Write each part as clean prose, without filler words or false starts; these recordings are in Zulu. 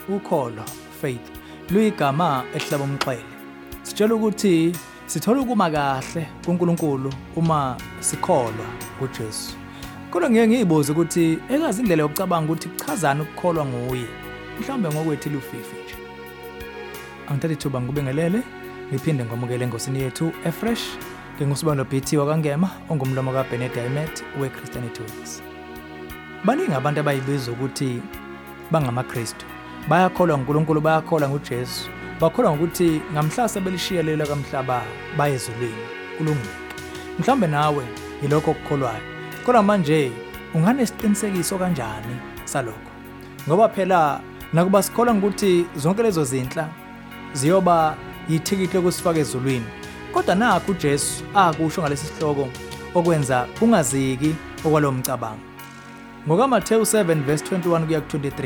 ukholwa, faith, luyigama elihlaba umxhwele. Sitshela ukuthi sithola ukuma kahle kuNkulunkulu uma sikholwa kuJesu. Kodwa ngeke ngiyibuze ukuthi ekazi indlela yokucabanga ukuthi kuchazani ukukholwa nguye. Mhlawumbe ngokwethu lufifi nje. Angithatha ithuba ngikubingelele, ngiphinde ngomukele enkosini yethu eFresh, ngingusibonelo BT wakangema ongumlomo kaBenedict weChristianity Works. Baningi abantu abayibiza ukuthi bangamaKristu. Bayakholwa uNkulunkulu, bayakholwa nguJesu. Bakholwa ukuthi ngamhla sebelishiyelela kamhlaba baye ezulwini kulungile. Mhlawumbe nawe yilokho okukholwayo. Kodwa manje unganesiqinisekiso kanjani salokho? Ngoba phela nakuba sikholwa ukuthi zonke lezo zinhla ziyoba yithikiti lokusifaka ezulwini. Kodwa nakho uJesu akusho ngalesi sihloko okwenza ungaziki okwalo mcabango. NgokaMathewu 7 verse 21 kuya ku23.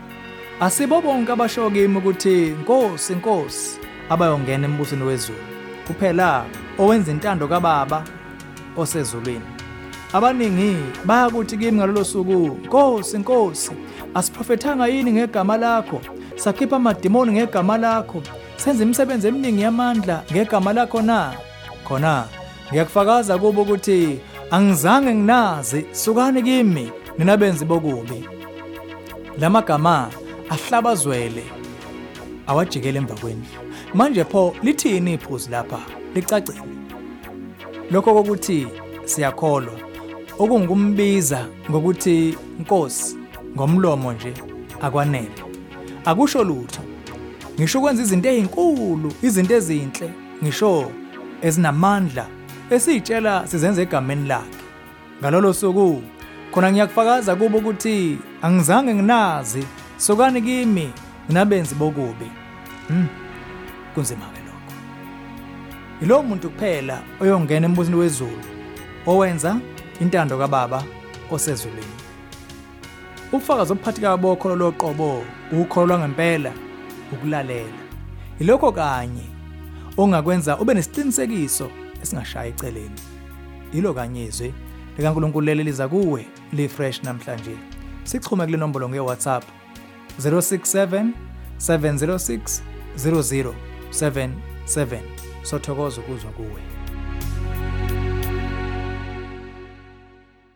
Asibo bonke abasho kimi ukuthi Nkosi, Nkosi abayongena embusweni wezulu, kuphela owenza intando kaBaba osezulwini. Abaningi bayakuthi kimi ngalolo suku, Nkosi, Nkosi, asiprofethanga yini ngegama lakho? Sakhipha amadimoni ngegama lakho, senza imisebenzi eminingi yamandla ngegama lakho na? Khona ngiyakufakaza kubo ukuthi angizange nginazi, sukani kimi ninabenzi bokubi. Lamagama ahlabazwele awajikele emva kwenu. Manje pho lithini iphuzu lapha? Licacile. Lokho kokuthi siyakholwa okungukumbiza ngokuthi Nkosi ngomlomo nje akwanele. Akusho lutho. Ngisho ukwenza izinto ezinkulu, izinto ezinhle, ngisho ezinamandla esitshela sizenze egameni lakhe. Ngalolo suku khona ngiyakufakaza kubo ukuthi angizange nginazi, sokani kimi ninabenzi bokubi. Kunzima ke lokho. Yilo muntu kuphela oyongena embusweni wezulu owenza intando kaBaba osezulwini. Ubufakazi obuphathekayo bokholo loqobo, ukholwa ngempela, ukulalela. Yilokho kanye ongakwenza ube nesiqinisekiso esingashaya eceleni. Yilo kanye izwi likaNkulunkulu leli liza kuwe liFresh namhlanje. Sixhume kule nombolo ngeWhatsApp 067 706 0077. Sothokoza ukuzwa kuwe.